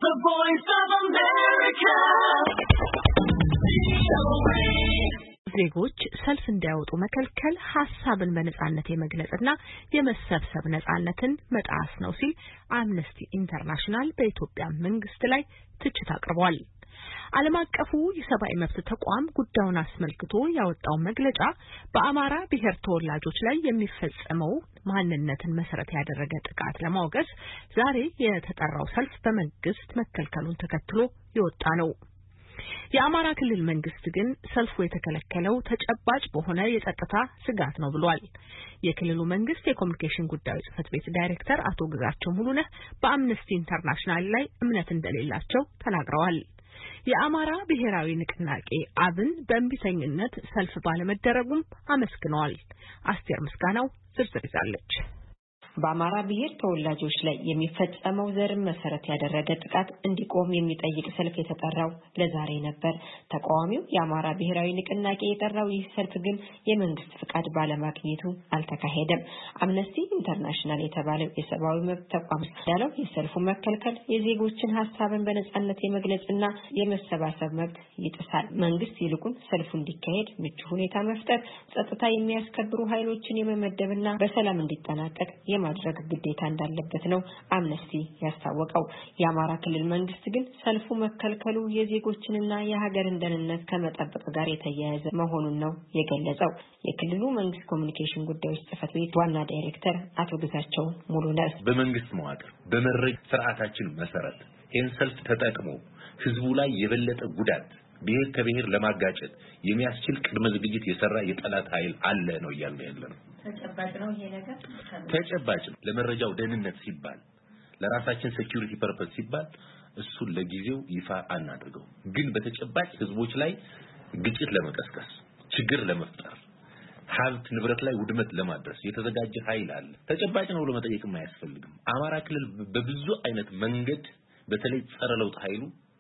The Voice of America. ዜጎች ሰልፍ እንዲያወጡ መከልከል ሐሳብን በነጻነት የመግለጽና የመሰብሰብ ነጻነትን መጣስ ነው ሲል አምነስቲ ኢንተርናሽናል በኢትዮጵያ መንግስት ላይ ትችት አቅርቧል። ዓለም አቀፉ የሰብአዊ መብት ተቋም ጉዳዩን አስመልክቶ ያወጣው መግለጫ በአማራ ብሔር ተወላጆች ላይ የሚፈጸመው ማንነትን መሰረት ያደረገ ጥቃት ለማውገዝ ዛሬ የተጠራው ሰልፍ በመንግስት መከልከሉን ተከትሎ የወጣ ነው። የአማራ ክልል መንግስት ግን ሰልፉ የተከለከለው ተጨባጭ በሆነ የጸጥታ ስጋት ነው ብሏል። የክልሉ መንግስት የኮሙኒኬሽን ጉዳዮች ጽህፈት ቤት ዳይሬክተር አቶ ግዛቸው ሙሉነህ በአምነስቲ ኢንተርናሽናል ላይ እምነት እንደሌላቸው ተናግረዋል። የአማራ ብሔራዊ ንቅናቄ አብን በእንቢተኝነት ሰልፍ ባለመደረጉም አመስግነዋል። አስቴር ምስጋናው ዝርዝር ይዛለች። በአማራ ብሔር ተወላጆች ላይ የሚፈጸመው ዘርን መሰረት ያደረገ ጥቃት እንዲቆም የሚጠይቅ ሰልፍ የተጠራው ለዛሬ ነበር። ተቃዋሚው የአማራ ብሔራዊ ንቅናቄ የጠራው ይህ ሰልፍ ግን የመንግስት ፍቃድ ባለማግኘቱ አልተካሄደም። አምነስቲ ኢንተርናሽናል የተባለው የሰብአዊ መብት ተቋም ያለው የሰልፉ መከልከል የዜጎችን ሐሳብን በነጻነት የመግለጽና የመሰባሰብ መብት ይጥሳል። መንግስት ይልቁን ሰልፉ እንዲካሄድ ምቹ ሁኔታ መፍጠር፣ ጸጥታ የሚያስከብሩ ኃይሎችን የመመደብና በሰላም እንዲጠናቀቅ ማድረግ ግዴታ እንዳለበት ነው አምነስቲ ያስታወቀው። የአማራ ክልል መንግስት ግን ሰልፉ መከልከሉ የዜጎችንና የሀገርን ደህንነት ከመጠበቅ ጋር የተያያዘ መሆኑን ነው የገለጸው። የክልሉ መንግስት ኮሙኒኬሽን ጉዳዮች ጽህፈት ቤት ዋና ዳይሬክተር አቶ ግዛቸው ሙሉነህ በመንግስት መዋቅር በመረጃ ስርዓታችን መሰረት ይህን ሰልፍ ተጠቅሞ ህዝቡ ላይ የበለጠ ጉዳት ብሔር ከብሔር ለማጋጨት የሚያስችል ቅድመ ዝግጅት የሰራ የጠላት ኃይል አለ ነው ያለው። ተጨባጭ ነው ይሄ ነገር ተጨባጭ ነው። ለመረጃው ደህንነት ሲባል ለራሳችን ሴኩሪቲ ፐርፐስ ሲባል እሱን ለጊዜው ይፋ አናድርገው፣ ግን በተጨባጭ ህዝቦች ላይ ግጭት ለመቀስቀስ ችግር ለመፍጠር ሀብት ንብረት ላይ ውድመት ለማድረስ የተዘጋጀ ኃይል አለ። ተጨባጭ ነው ለመጠየቅም አያስፈልግም። አማራ ክልል በብዙ አይነት መንገድ በተለይ ጸረ ለውጥ ኃይሉ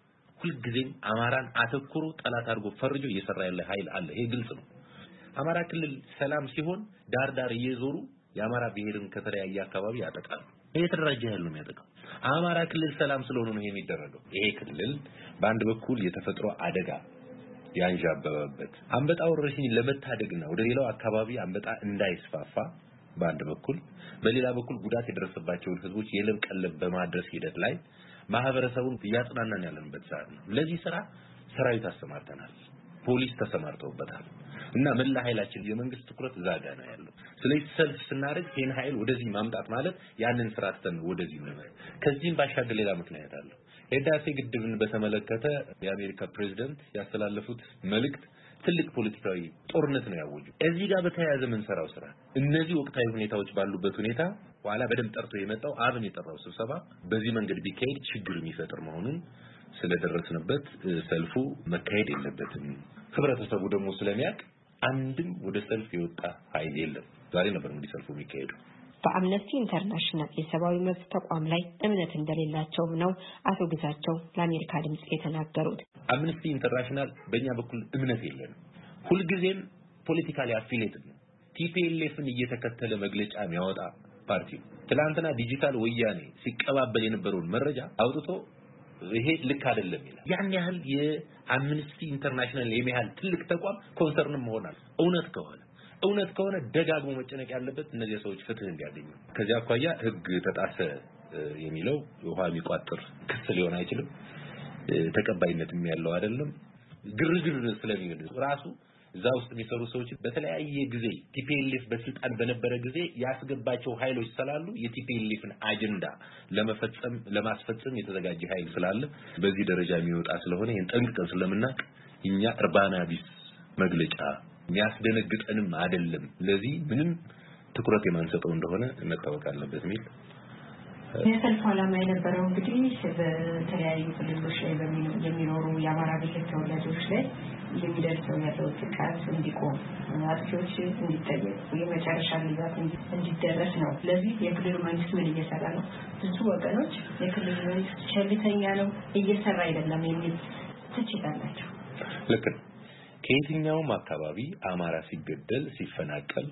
ሁልጊዜም አማራን አተኩሮ ጠላት አድርጎ ፈርጆ እየሰራ ያለ ኃይል አለ። ይሄ ግልጽ ነው። አማራ ክልል ሰላም ሲሆን ዳር እየዞሩ የአማራ ብሔርን ከተለያየ አካባቢ ያጠቃሉ። ይሄ ተደራጀ ኃይል ነው የሚያጠቃው። አማራ ክልል ሰላም ስለሆነ ነው የሚደረገው። ይሄ ክልል በአንድ በኩል የተፈጥሮ አደጋ ያንዣበበበት አንበጣ ወረርሽኝ ለመታደግና ወደ ሌላው አካባቢ አንበጣ እንዳይስፋፋ በአንድ በኩል፣ በሌላ በኩል ጉዳት የደረሰባቸውን ህዝቦች የለም ቀለብ በማድረስ ሂደት ላይ ማህበረሰቡን ያጽናናን ያለንበት ሰዓት ነው። ለዚህ ስራ ሰራዊት አሰማርተናል፣ ፖሊስ ተሰማርተውበታል እና መላ ኃይላችን የመንግስት ትኩረት ዛጋ ነው ያለው። ስለዚህ ሰልፍ ስናደርግ ይሄን ኃይል ወደዚህ ማምጣት ማለት ያንን ስራ ተን ወደዚህ ነው። ከዚህም ባሻገር ሌላ ምክንያት አለ። የህዳሴ ግድብን በተመለከተ የአሜሪካ ፕሬዝዳንት ያስተላለፉት መልእክት ትልቅ ፖለቲካዊ ጦርነት ነው ያወጁ። እዚህ ጋር በተያያዘ ምን ሰራው ስራ እነዚህ ወቅታዊ ሁኔታዎች ባሉበት ሁኔታ ኋላ በደም ጠርቶ የመጣው አብን የጠራው ስብሰባ በዚህ መንገድ ቢካሄድ ችግር የሚፈጥር መሆኑን ስለደረስንበት ሰልፉ መካሄድ የለበትም። ህብረተሰቡ ደግሞ ስለሚያውቅ አንድም ወደ ሰልፍ የወጣ ኃይል የለም። ዛሬ ነበር እንግዲህ ሰልፉ የሚካሄደው። በአምነስቲ ኢንተርናሽናል የሰብአዊ መብት ተቋም ላይ እምነት እንደሌላቸው ነው አቶ ግዛቸው ለአሜሪካ ድምጽ የተናገሩት። አምነስቲ ኢንተርናሽናል በእኛ በኩል እምነት የለንም። ሁልጊዜም ፖለቲካሊ አፊሊየትድ ነው። ቲፒኤልኤፍን እየተከተለ መግለጫ የሚያወጣ ፓርቲ ነው። ትላንትና ዲጂታል ወያኔ ሲቀባበል የነበረውን መረጃ አውጥቶ ይሄ ልክ አይደለም ይላል። ያን ያህል የአምነስቲ ኢንተርናሽናል የሚያህል ትልቅ ተቋም ኮንሰርን መሆናል እውነት ከሆነ ደጋግሞ መጨነቅ ያለበት እነዚህ ሰዎች ፍትህ እንዲያገኙ። ከዚያ አኳያ ህግ ተጣሰ የሚለው ውሃ የሚቋጥር ክስ ሊሆን አይችልም። ተቀባይነትም ያለው አይደለም። ግርግር ስለሚገድ ራሱ እዛ ውስጥ የሚሰሩ ሰዎች በተለያየ ጊዜ ቲፒኤልኤፍ በስልጣን በነበረ ጊዜ ያስገባቸው ኃይሎች ስላሉ የቲፒኤልኤፍን አጀንዳ ለማስፈጸም የተዘጋጀ ኃይል ስላለ በዚህ ደረጃ የሚወጣ ስለሆነ ይሄን ጠንቅቀን ስለምናውቅ እኛ እርባና ቢስ መግለጫ የሚያስደነግጠንም አይደለም። ለዚህ ምንም ትኩረት የማንሰጠው እንደሆነ መታወቅ አለበት ሚል የሰልፉ ዓላማ የነበረው እንግዲህ በተለያዩ ክልሎች ላይ የሚኖሩ የአማራ ብሔር ተወላጆች ላይ የሚደርሰው ያለው ጥቃት እንዲቆም፣ አጥፊዎች እንዲጠየቁ፣ የመጨረሻ ልባት እንዲደረስ ነው። ለዚህ የክልሉ መንግስት ምን እየሰራ ነው? ብዙ ወገኖች የክልሉ መንግስት ቸልተኛ ነው፣ እየሰራ አይደለም የሚል ትችት አላቸው። ልክ ከየትኛውም አካባቢ አማራ ሲገደል ሲፈናቀል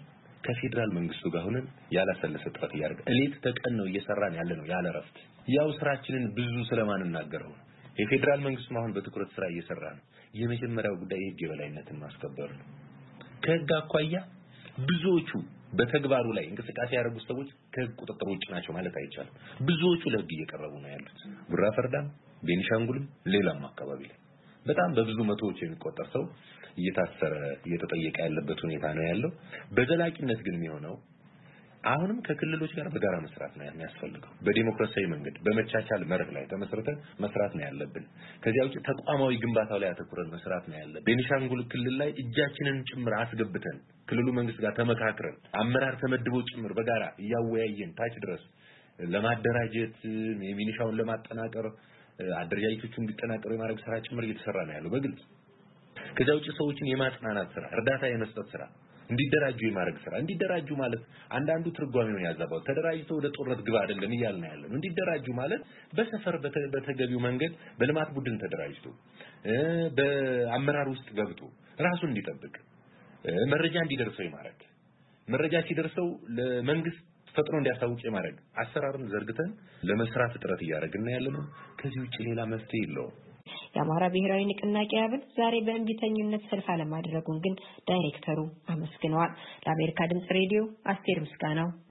ከፌደራል መንግስቱ ጋር ሆነን ያላሰለሰ ጥረት ያደርግ እሌት ተቀን ነው እየሰራን ያለ ነው ያለ ረፍት ያው ስራችንን ብዙ ስለማንናገረው የፌደራል መንግስቱ አሁን በትኩረት ስራ እየሰራ ነው የመጀመሪያው ጉዳይ የህግ የበላይነትን ማስከበር ነው ከህግ አኳያ ብዙዎቹ በተግባሩ ላይ እንቅስቃሴ ያደረጉ ሰዎች ከህግ ቁጥጥር ውጭ ናቸው ማለት አይቻልም ብዙዎቹ ለህግ እየቀረቡ ነው ያሉት ጉራ ፈርዳም ቤኒሻንጉልም ሌላም አካባቢ ላይ በጣም በብዙ መቶዎች የሚቆጠር ሰው እየታሰረ እየተጠየቀ ያለበት ሁኔታ ነው ያለው በዘላቂነት ግን የሚሆነው አሁንም ከክልሎች ጋር በጋራ መስራት ነው የሚያስፈልገው በዲሞክራሲያዊ መንገድ በመቻቻል መርህ ላይ ተመስርተን መስራት ነው ያለብን ከዚያው ተቋማዊ ግንባታው ላይ አተኩረን መስራት ነው ያለብን ቤኒሻንጉል ክልል ላይ እጃችንን ጭምር አስገብተን ክልሉ መንግስት ጋር ተመካክረን አመራር ተመድቦ ጭምር በጋራ ያወያየን ታች ድረስ ለማደራጀት የሚኒሻውን ለማጠናቀር አደረጃጀቶቹ እንዲጠናቀሩ የማድረግ ስራ ጭምር እየተሰራ ነው ያለው በግልጽ ከዚያው ሰዎችን የማጽናናት ስራ እርዳታ የመስጠት ስራ እንዲደራጁ የማድረግ ስራ እንዲደራጁ ማለት አንዳንዱ ትርጓሜውን ያዛባው ተደራጅተው ወደ ጦርነት ግባ አይደለም ይያልና ያለው እንዲደራጁ ማለት በሰፈር በተገቢው መንገድ በልማት ቡድን ተደራጅቶ በአመራር ውስጥ ገብቶ ራሱን እንዲጠብቅ መረጃ እንዲደርሰው የማድረግ መረጃ ሲደርሰው ለመንግስት ፈጥኖ እንዲያሳውቅ የማድረግ አሰራርን ዘርግተን ለመስራት ጥረት እያደረግን ያለነው ከዚህ ውጪ ሌላ መፍትሄ የለውም የአማራ ብሔራዊ ንቅናቄ አብን ዛሬ በእንቢተኝነት ሰልፍ አለማድረጉን ግን ዳይሬክተሩ አመስግነዋል ለአሜሪካ ድምጽ ሬዲዮ አስቴር ምስጋናው